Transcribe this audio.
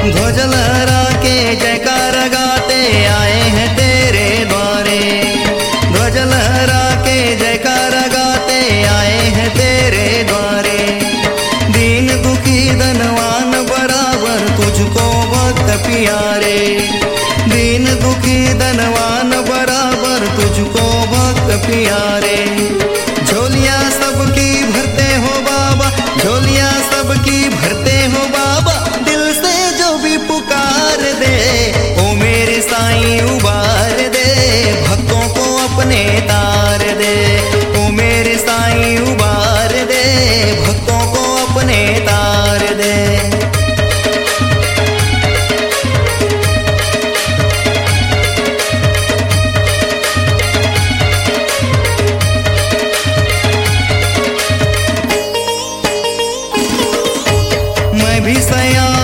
ध्वज लहरा के जयकार गाते आए हैं तेरे द्वारे। ध्वज लहरा के जयकार गाते आए हैं तेरे द्वारे। दीन दुखी धनवान बराबर तुझको भक्त प्यारे। दीन दुखी धनवान बराबर तुझको भक्त प्यारे। झोलियां सबकी भरते हो बाबा, झोलियां सबकी भरते हो बाबा। दिल से जो भी पुकार दे ओ मेरे साईं उबार दे। भक्तों को अपने तार दे ओ मेरे साईं उबार दे। भक्तों को अपने तार दे। मैं भी सया